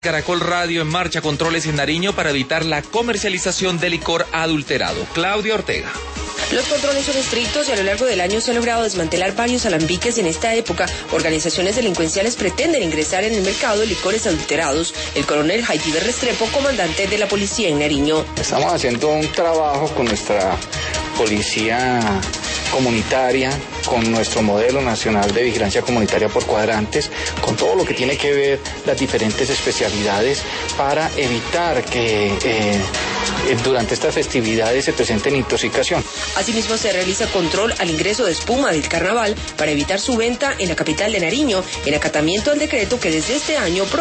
Caracol Radio en marcha controles en Nariño para evitar la comercialización de licor adulterado. Claudia Ortega. Los controles son estrictos y a lo largo del año se ha logrado desmantelar varios alambiques. En esta época, organizaciones delincuenciales pretenden ingresar en el mercado de licores adulterados. El coronel Jaime Restrepo, comandante de la policía en Nariño. Estamos haciendo un trabajo con nuestra policía comunitaria, con nuestro modelo nacional de vigilancia comunitaria por cuadrantes, con todo lo que tiene que ver las diferentes especialidades para evitar que durante estas festividades se presenten intoxicación. Asimismo, se realiza control al ingreso de espuma del carnaval para evitar su venta en la capital de Nariño, en acatamiento al decreto que desde este año